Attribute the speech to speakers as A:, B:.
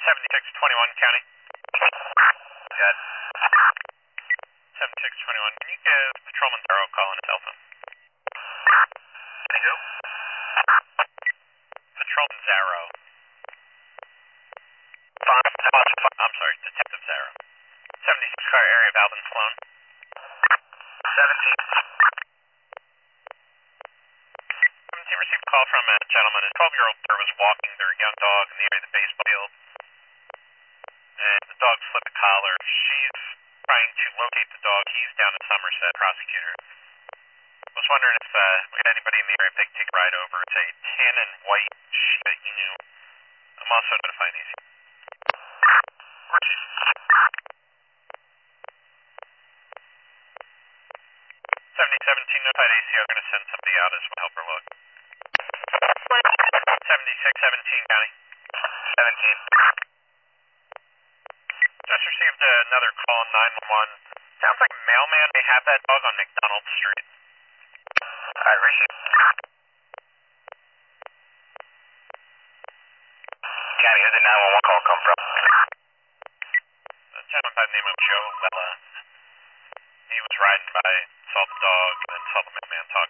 A: 7621 County.
B: Got
A: 7621, can you give Patrolman Zero a call on his cell phone?
B: who?
A: Patrolman Zero. I'm sorry, Detective Zero. 76 car area of Alvin Sloan.
B: 17.
A: 17 received a call from a gentleman. A 12-year-old was walking their young dog in the area of the baseball field. And the dog slipped a collar. She's trying to locate the dog. He's down in Somerset, prosecutor. Was wondering if we had anybody in the area they could take a ride over. It's a tan and white Shiba Inu. I'm also notifying these. 7017 notified ACO. Going to send somebody out as well. Help her look. 7617 County.
B: 17.
A: Just received another call on 911. Sounds like a mailman may have that dog on McDonald Street.
B: Alright, Richie. County, who did the 911 call come from?
A: A gentleman by the name of Joe Lella. He was riding by, saw the dog, and then saw the mailman talk